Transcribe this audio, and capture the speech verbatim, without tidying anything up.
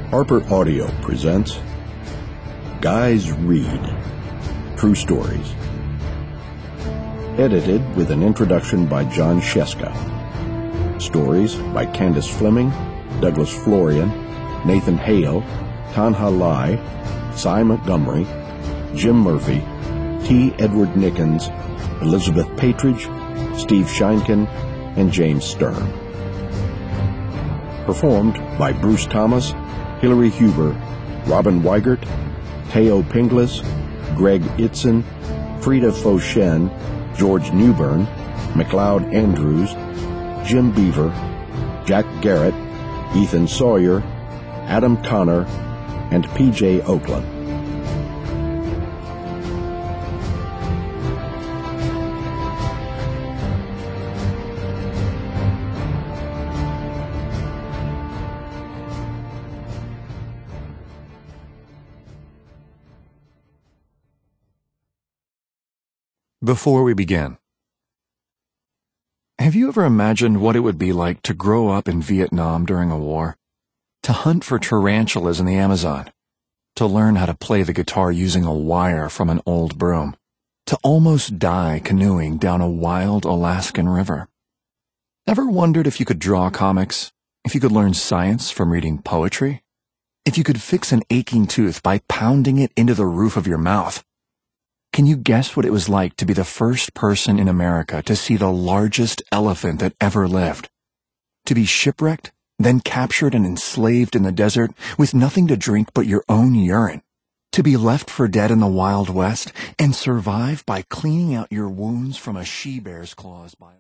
Harper Audio presents Guys Read True Stories. Edited with an introduction by John Sheska. Stories by Candace Fleming, Douglas Florian, Nathan Hale, Tanha Lai, Cy Montgomery, Jim Murphy, T. Edward Nickens, Elizabeth Patridge, Steve Sheinkin, and James Stern. Performed by Bruce Thomas, Hilary Huber, Robin Weigert, Teo Pinglis, Greg Itzen, Frida Foshen, George Newbern, McLeod Andrews, Jim Beaver, Jack Garrett, Ethan Sawyer, Adam Connor, and P J Oakland. Before we begin, have you ever imagined what it would be like to grow up in Vietnam during a war? To hunt for tarantulas in the Amazon? To learn how to play the guitar using a wire from an old broom? To almost die canoeing down a wild Alaskan river? Ever wondered if you could draw comics? If you could learn science from reading poetry? If you could fix an aching tooth by pounding it into the roof of your mouth? Can you guess what it was like to be the first person in America to see the largest elephant that ever lived? To be shipwrecked, then captured and enslaved in the desert with nothing to drink but your own urine? To be left for dead in the Wild West and survive by cleaning out your wounds from a she-bear's claws by